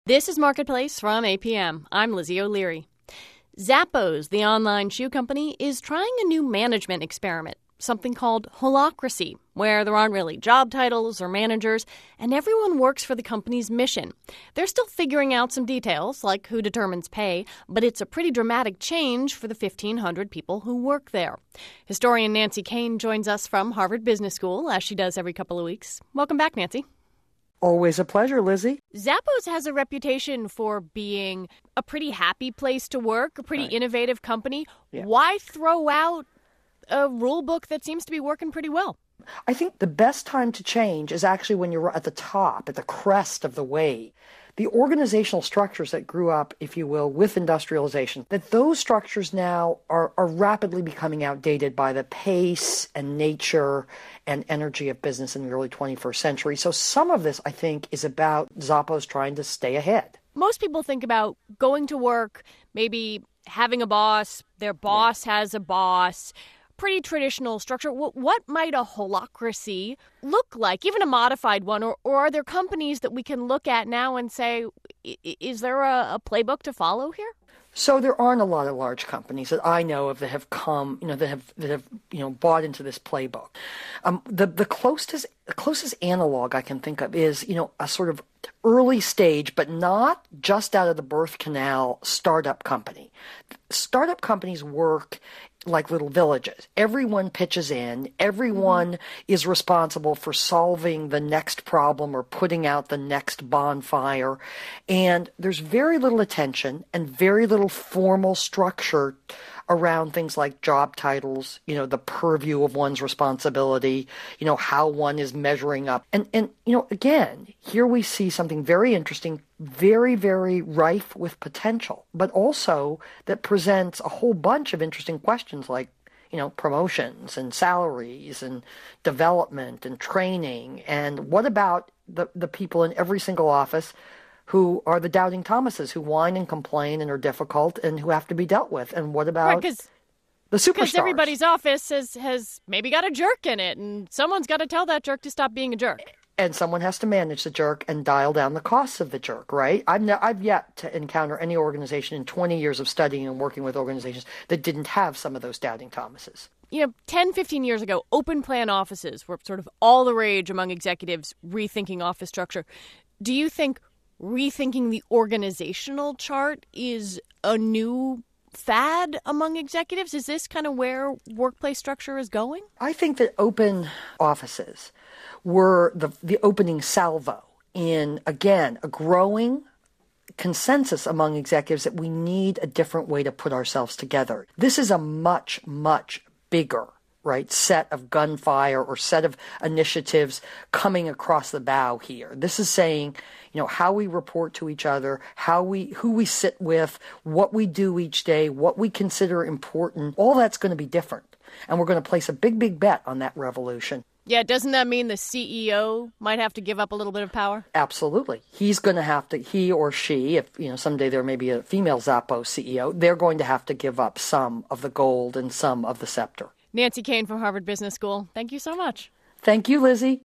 This is Marketplace from APM. I'm Lizzie O'Leary. Zappos, the online shoe company, is trying a new management experiment, something called holacracy, where there aren't really job titles or managers, and everyone works for the company's mission. They're still figuring out some details, like who determines pay, but it's a pretty dramatic change for the 1,500 people who work there. Historian Nancy Koehn joins us from Harvard Business School, as she does every couple of weeks. Welcome back, Nancy. Always a pleasure, Lizzie. Zappos has a reputation for being a pretty happy place to work, a pretty innovative company. Yeah. Why throw out a rule book that seems to be working pretty well? I think the best time to change is actually when you're at the top, at the crest of the wave. The organizational structures that grew up, if you will, with industrialization, that those structures now are rapidly becoming outdated by the pace and nature and energy of business in the early 21st century. So some of this, I think, is about Zappos trying to stay ahead. Most people think about going to work, maybe having a boss, their boss has a boss. Pretty traditional structure. What might a holacracy look like, even a modified one? Or are there companies that we can look at now and say, is there a playbook to follow here? So there aren't a lot of large companies that I know of that have come, that have bought into this playbook. The closest analog I can think of is, a sort of early stage, but not just out of the birth canal startup company. Startup companies work like little villages. Everyone pitches in. Everyone is responsible for solving the next problem or putting out the next bonfire. And there's very little attention and very little formal structure around things like job titles, the purview of one's responsibility, how one is measuring up. And again, here we see something very interesting, very, very rife with potential, but also that presents a whole bunch of interesting questions like, promotions and salaries and development and training. And what about the people in every single office who are the doubting Thomases, who whine and complain and are difficult and who have to be dealt with? And what about the superstars? Because everybody's office has maybe got a jerk in it, and someone's got to tell that jerk to stop being a jerk. And someone has to manage the jerk and dial down the costs of the jerk, right? I've yet to encounter any organization in 20 years of studying and working with organizations that didn't have some of those doubting Thomases. 10, 15 years ago, open plan offices were sort of all the rage among executives rethinking office structure. Do you think rethinking the organizational chart is a new fad among executives? Is this kind of where workplace structure is going? I think that open offices were the opening salvo in, again, a growing consensus among executives that we need a different way to put ourselves together. This is a much, much bigger set of gunfire or set of initiatives coming across the bow here. This is saying, how we report to each other, who we sit with, what we do each day, what we consider important. All that's going to be different. And we're going to place a big, big bet on that revolution. Yeah, doesn't that mean the CEO might have to give up a little bit of power? Absolutely. He's going to have to, he or she, if someday there may be a female Zappos CEO, they're going to have to give up some of the gold and some of the scepter. Nancy Koehn from Harvard Business School, thank you so much. Thank you, Lizzie.